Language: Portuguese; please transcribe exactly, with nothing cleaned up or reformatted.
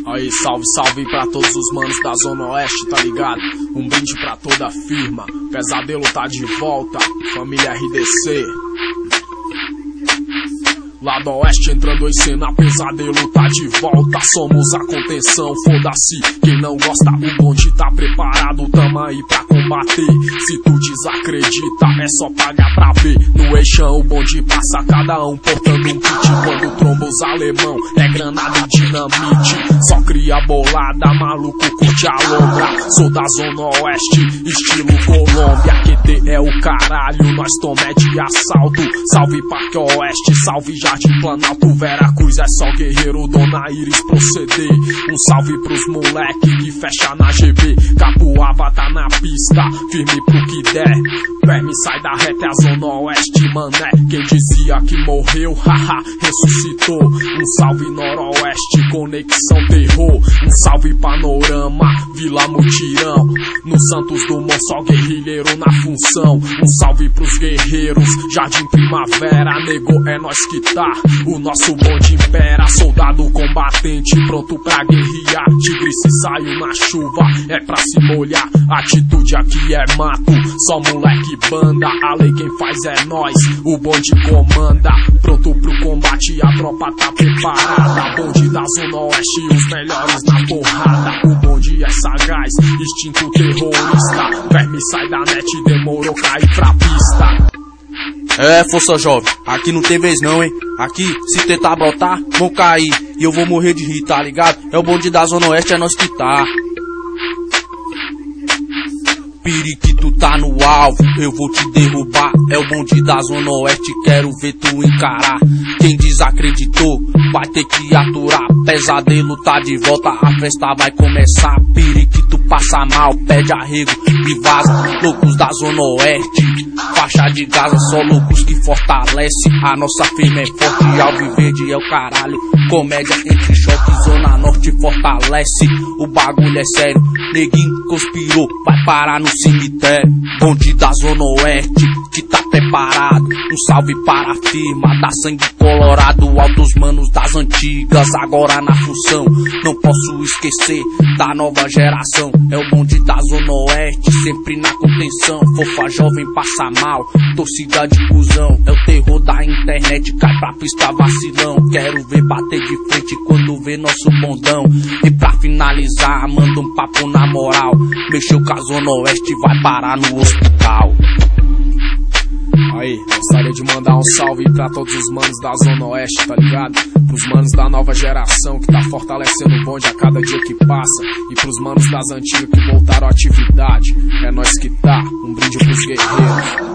Aí, salve, salve pra todos os manos da Zona Oeste, tá ligado? Um brinde pra toda a firma, Pesadelo tá de volta, família R D C. Lado Oeste entrando em cena, Pesadelo tá de volta. Somos a contenção, foda-se quem não gosta. O bonde tá preparado, tamo aí pra combater. Se tu desacredita, é só pagar pra ver. No eixão o bonde passa, cada um portando um kit. Quando tromba os alemão, é granada e dinamite. Só cria bolada, maluco curte a lombra. Sou da Zona Oeste, estilo Colômbia. Q T é o caralho, nós tomé de assalto. Salve Parque Oeste, salve Jardim Planalto, Veracruz é só guerreiro, Dona Iris proceder. Um salve pros moleque que fecha na G B. Capuava tá na pista, firme pro que der. Verme sai da reta, é a Zona Oeste, mané. Quem dizia que morreu, haha, ressuscitou. Um salve Noroeste, conexão terror. Um salve Panorama, Vila Mutirão. No Santos Dumont só guerrilheiro na função. Um salve pros guerreiros, Jardim Primavera. Nego, é nós que tá, o nosso bonde impera. Soldado combatente, pronto pra guerrear. Tigre se saiu na chuva, é pra se molhar. Atitude aqui é mato, só moleque banda. A lei quem faz é nós, o bonde comanda. Pronto pro combate, a tropa tá preparada. Bonde da Zona Oeste, os melhores na porrada. O bonde é sagaz, instinto terrorista. Verme sai da net, demorou cair pra pista. É, força jovem, aqui não tem vez não, hein? Aqui, se tentar brotar, vão cair. E eu vou morrer de rir, tá ligado? É o bonde da Zona Oeste, é nós que tá. Periquito tá no alvo, eu vou te derrubar. É o bonde da Zona Oeste, quero ver tu encarar. Quem desacreditou, vai ter que aturar. Pesadelo tá de volta, a festa vai começar. Periquito passa mal, pede arrego e vaza. Loucos da Zona Oeste, faixa de Gaza, só loucos que fortalece. A nossa firma é forte, alviverde é o caralho. Comédia entre choque, Zona Norte fortalece. O bagulho é sério, neguinho conspirou, vai parar no cemitério. Bonde da Zona Oeste, que tá preparado. Um salve para a firma da sangue colorado. Altos manos das antigas, agora na função. Não posso esquecer da nova geração. É o bonde da Zona Oeste, sempre na contenção. Fofa jovem passa mal, torcida de cuzão. É o terror da internet, cai pra pista vacilão. Quero ver bater de frente quando vê nosso bondão. E pra finalizar, manda um papo na moral. Mexeu com a Zona Oeste, vai parar no hospital. Aí, gostaria de mandar um salve pra todos os manos da Zona Oeste, tá ligado? Pros manos da nova geração que tá fortalecendo o bonde a cada dia que passa. E pros manos das antigas que voltaram à atividade. É nós que tá, um brinde pros guerreiros.